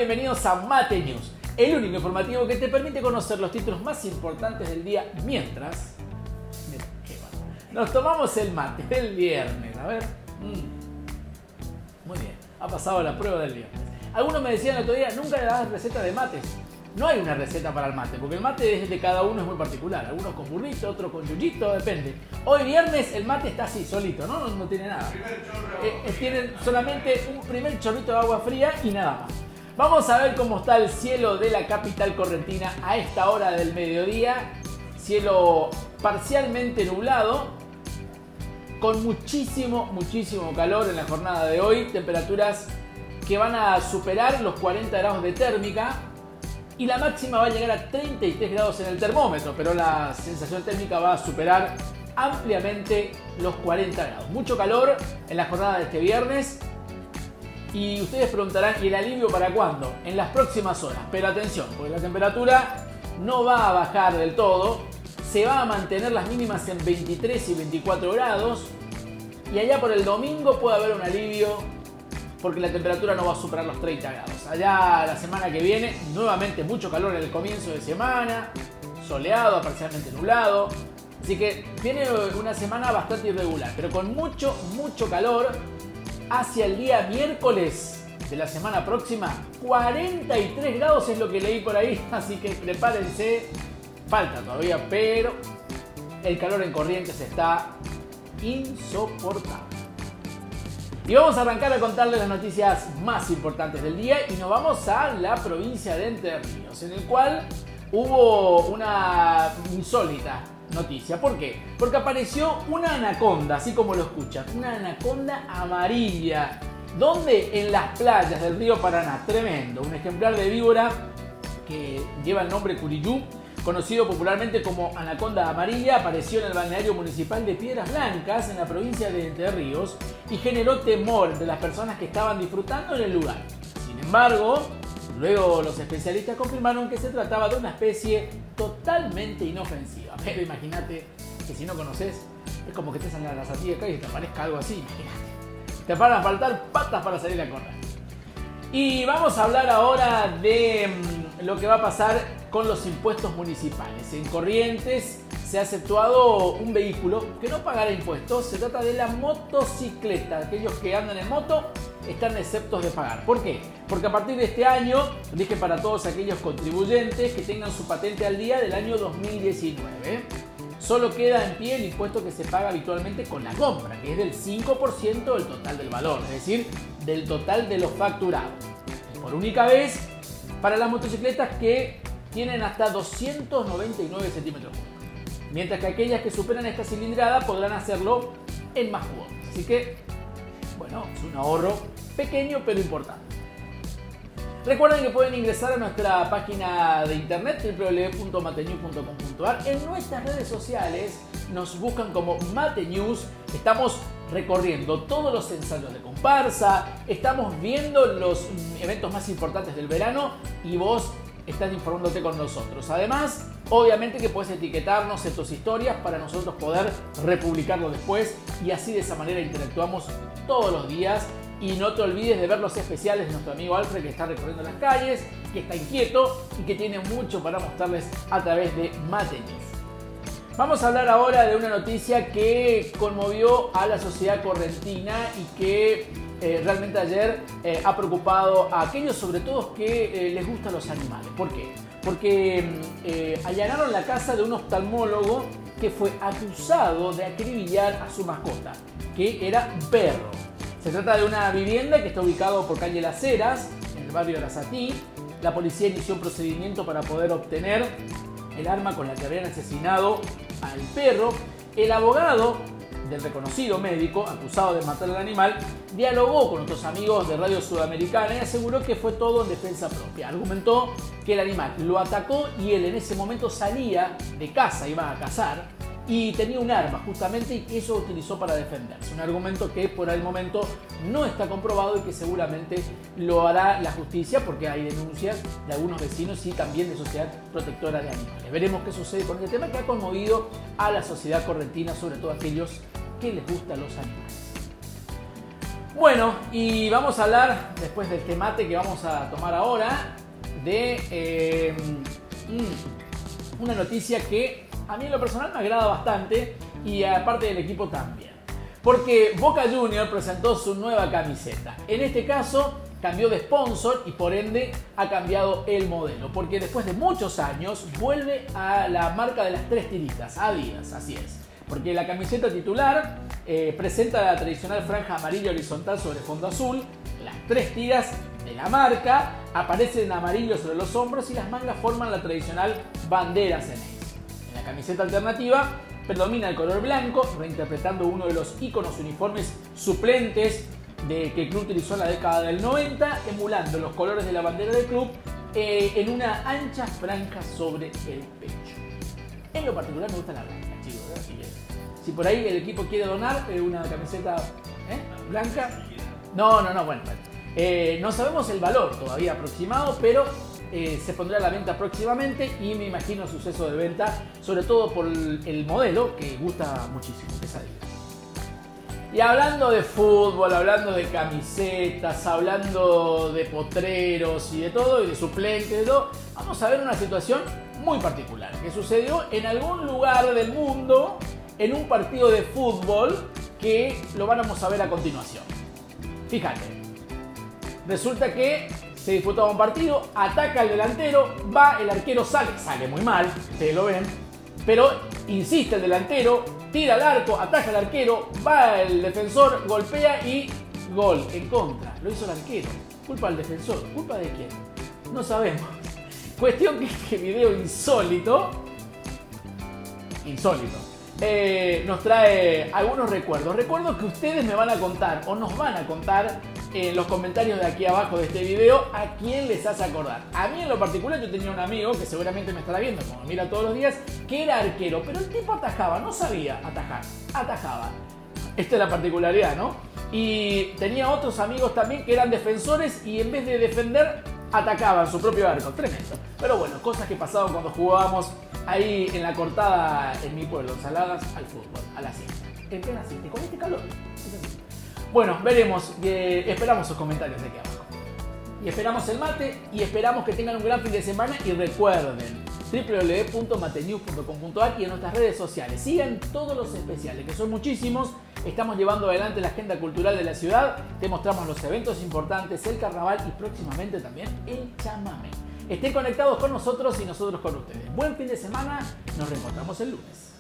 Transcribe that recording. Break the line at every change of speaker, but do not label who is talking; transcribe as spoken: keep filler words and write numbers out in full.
Bienvenidos a Mate News, el único informativo que te permite conocer los títulos más importantes del día mientras mira, qué bueno, nos tomamos el mate el viernes. A ver, mm. muy bien, ha pasado la prueba del viernes. Algunos me decían el otro día, nunca le das receta de mates. No hay una receta para el mate, porque el mate de cada uno es muy particular. Algunos con burrito, otros con yuyito, depende. Hoy viernes el mate está así, solito, ¿no? No, no tiene nada. Eh, eh, tienen solamente un primer chorrito de agua fría y nada más. Vamos a ver cómo está el cielo de la capital correntina a esta hora del mediodía. Cielo parcialmente nublado, con muchísimo, muchísimo calor en la jornada de hoy. Temperaturas que van a superar los cuarenta grados de térmica. Y la máxima va a llegar a treinta y tres grados en el termómetro, pero la sensación térmica va a superar ampliamente los cuarenta grados. Mucho calor en la jornada de este viernes. Y ustedes preguntarán, ¿y el alivio para cuándo? En las próximas horas. Pero atención, porque la temperatura no va a bajar del todo. Se va a mantener las mínimas en veintitrés y veinticuatro grados. Y allá por el domingo puede haber un alivio, porque la temperatura no va a superar los treinta grados. Allá la semana que viene, nuevamente mucho calor en el comienzo de semana, soleado, parcialmente nublado. Así que viene una semana bastante irregular, pero con mucho, mucho calor. Hacia el día miércoles de la semana próxima, cuarenta y tres grados es lo que leí por ahí, así que prepárense. Falta todavía, pero el calor en Corrientes está insoportable. Y vamos a arrancar a contarles las noticias más importantes del día y nos vamos a la provincia de Entre Ríos, en el cual hubo una insólita noticia. ¿Por qué? Porque apareció una anaconda, así como lo escuchan, una anaconda amarilla. ¿Dónde? En las playas del río Paraná. Tremendo. Un ejemplar de víbora que lleva el nombre Curiyú, conocido popularmente como anaconda amarilla, apareció en el balneario municipal de Piedras Blancas, en la provincia de Entre Ríos, y generó temor entre las personas que estaban disfrutando en el lugar. Sin embargo, luego los especialistas confirmaron que se trataba de una especie totalmente inofensiva. Pero imagínate que si no conoces, es como que estés en la lazatilla acá y te aparezca algo así, imagínate. Te van a faltar patas para salir a correr. Y vamos a hablar ahora de mmm, lo que va a pasar con los impuestos municipales. En Corrientes se ha efectuado un vehículo que no pagará impuestos. Se trata de la motocicleta. Aquellos que andan en moto están exentos de pagar. ¿Por qué? Porque a partir de este año, dije para todos aquellos contribuyentes que tengan su patente al día del año dos mil diecinueve, solo queda en pie el impuesto que se paga habitualmente con la compra, que es del cinco por ciento del total del valor, es decir, del total de los facturados. Y por única vez, para las motocicletas que tienen hasta doscientos noventa y nueve centímetros cúbicos, mientras que aquellas que superan esta cilindrada podrán hacerlo en más cuotas. Así que, bueno, es un ahorro pequeño pero importante. Recuerden que pueden ingresar a nuestra página de internet doble u doble u doble u punto mate news punto com punto a r. En nuestras redes sociales nos buscan como Mate News. Estamos recorriendo todos los ensayos de comparsa, estamos viendo los eventos más importantes del verano y vos estás informándote con nosotros. Además, obviamente que puedes etiquetarnos en tus historias para nosotros poder republicarlo después y así de esa manera interactuamos todos los días. Y no te olvides de ver los especiales de nuestro amigo Alfred, que está recorriendo las calles, que está inquieto y que tiene mucho para mostrarles a través de Mate News. Vamos a hablar ahora de una noticia que conmovió a la sociedad correntina y que eh, realmente ayer eh, ha preocupado a aquellos sobre todo que eh, les gustan los animales. ¿Por qué? Porque eh, allanaron la casa de un oftalmólogo que fue acusado de acribillar a su mascota, que era un perro. Se trata de una vivienda que está ubicada por calle Las Heras, en el barrio de Arasatí. La policía inició un procedimiento para poder obtener el arma con la que habrían asesinado al perro. El abogado del reconocido médico acusado de matar al animal dialogó con nuestros amigos de Radio Sudamericana y aseguró que fue todo en defensa propia. Argumentó que el animal lo atacó y él en ese momento salía de casa, iba a cazar, y tenía un arma justamente y que eso utilizó para defenderse. Un argumento que por el momento no está comprobado y que seguramente lo hará la justicia porque hay denuncias de algunos vecinos y también de Sociedad Protectora de Animales. Veremos qué sucede con este tema que ha conmovido a la sociedad correntina, sobre todo a aquellos que les gustan los animales. Bueno, y vamos a hablar, después del té mate que vamos a tomar ahora, de eh, una noticia que a mí en lo personal me agrada bastante y aparte del equipo también. Porque Boca Juniors presentó su nueva camiseta. En este caso cambió de sponsor y por ende ha cambiado el modelo. Porque después de muchos años vuelve a la marca de las tres tiritas, Adidas, así es. Porque la camiseta titular eh, presenta la tradicional franja amarilla horizontal sobre fondo azul. Las tres tiras de la marca aparecen en amarillo sobre los hombros y las mangas forman la tradicional bandera Ceneice. En la camiseta alternativa predomina el color blanco, reinterpretando uno de los íconos uniformes suplentes de que el club utilizó en la década del noventa, emulando los colores de la bandera del club eh, en una ancha franja sobre el pecho. En lo particular me gusta la blanca, chicos, ¿eh? Así que, si por ahí el equipo quiere donar eh, una camiseta ¿eh? blanca, no, no, no, bueno, bueno. Eh, no sabemos el valor todavía aproximado, pero eh, se pondrá a la venta próximamente y me imagino suceso de venta, sobre todo por el, el modelo que gusta muchísimo, que es Adidas. Y hablando de fútbol, hablando de camisetas, hablando de potreros y de todo, y de suplentes, de todo, vamos a ver una situación muy particular que sucedió en algún lugar del mundo en un partido de fútbol que lo vamos a ver a continuación. Fíjate, resulta que se disputaba un partido, ataca el delantero, va, el arquero sale, sale muy mal, ustedes lo ven, pero insiste el delantero, tira al arco, ataca al arquero, va el defensor, golpea y gol en contra. Lo hizo el arquero. ¿Culpa del defensor? ¿Culpa de quién? No sabemos. Cuestión que este video insólito, insólito, eh, nos trae algunos recuerdos. Recuerdos que ustedes me van a contar o nos van a contar en los comentarios de aquí abajo de este video a quién les hace acordar. A mí en lo particular yo tenía un amigo que seguramente me estará viendo, como me mira todos los días, que era arquero, pero el tipo atajaba, no sabía atajar, atajaba. Esta es la particularidad, ¿no? Y tenía otros amigos también que eran defensores y en vez de defender, atacaban su propio arco. Tremendo. Pero bueno, cosas que pasaban cuando jugábamos ahí en la cortada en mi pueblo, Saladas, al fútbol, a la siesta. En plena siesta, con este calor. Bueno, veremos, eh, esperamos sus comentarios de aquí abajo. Y esperamos el mate y esperamos que tengan un gran fin de semana y recuerden doble u doble u doble u punto matenews punto com punto a r y en nuestras redes sociales. Sigan todos los especiales, que son muchísimos. Estamos llevando adelante la agenda cultural de la ciudad. Te mostramos los eventos importantes, el carnaval y próximamente también el chamamé. Estén conectados con nosotros y nosotros con ustedes. Buen fin de semana, nos reencontramos el lunes.